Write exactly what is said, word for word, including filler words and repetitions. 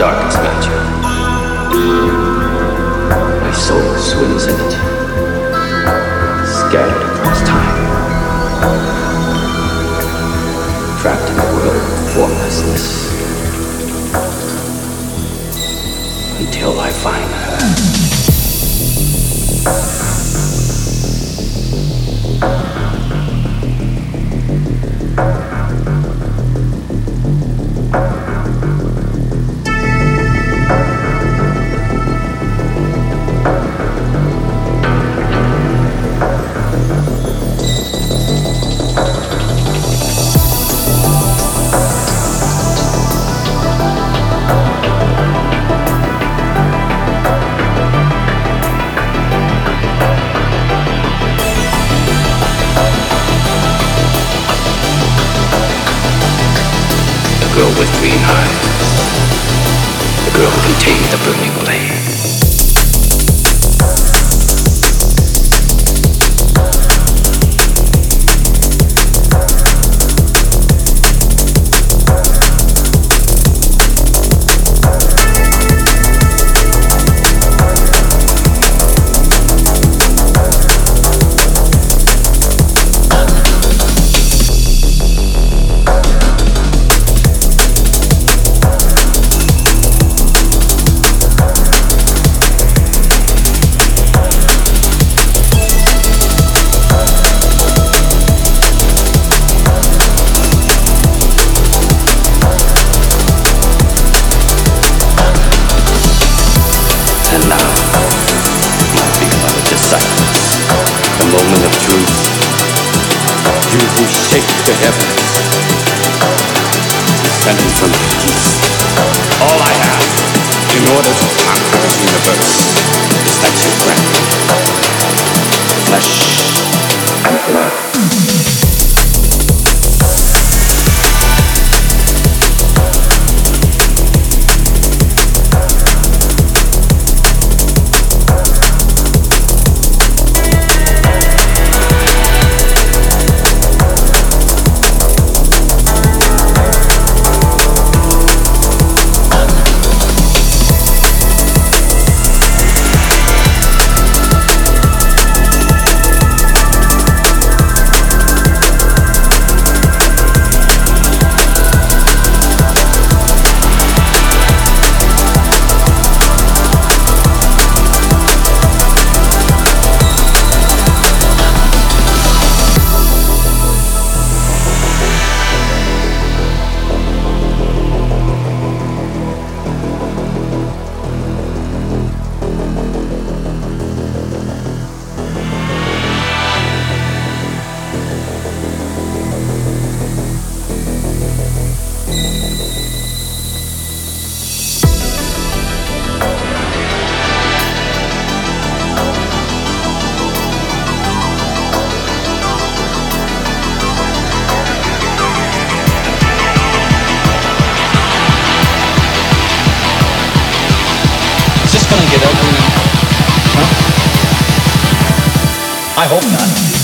darkest magic. My soul swims in it, scattered across time, trapped in a world of formlessness, until I find her. The girl with green eyes, the girl contained the burning flame. And now, my beloved disciples, the moment of truth, you who shake the heavens, descending from the east. All I have, in order to conquer the universe, is that you grant me flesh and blood. Is this gonna get ugly? Huh? I hope not.